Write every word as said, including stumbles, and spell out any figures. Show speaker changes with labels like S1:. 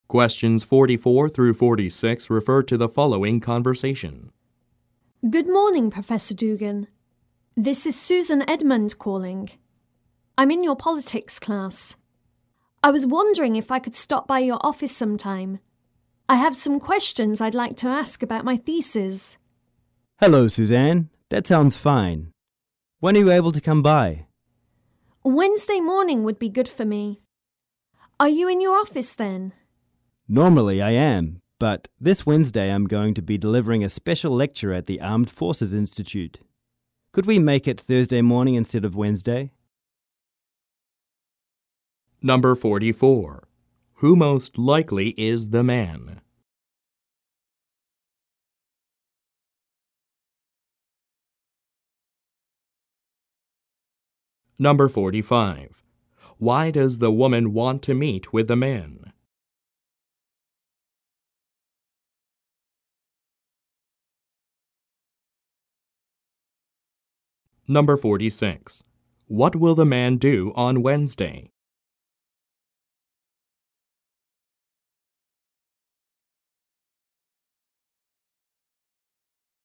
S1: Questions forty-four through forty-six refer to the following conversation.
S2: Good morning, Professor Dugan. This is Susan Edmund calling. I'm in your politics class. I was wondering if I could stop by your office sometime. I have some questions I'd like to ask about my thesis.
S3: Hello, Suzanne. That sounds fine. When are you able to come by?
S2: Wednesday morning would be good for me. Are you in your office then?
S3: Normally I am, but this Wednesday I'm going to be delivering a special lecture at the Armed Forces Institute. Could we make it Thursday morning instead of Wednesday?
S1: Number forty-four. Who most likely is the man? Number forty-five. Why does the woman want to meet with the man? Number forty-six. What will the man do on Wednesday?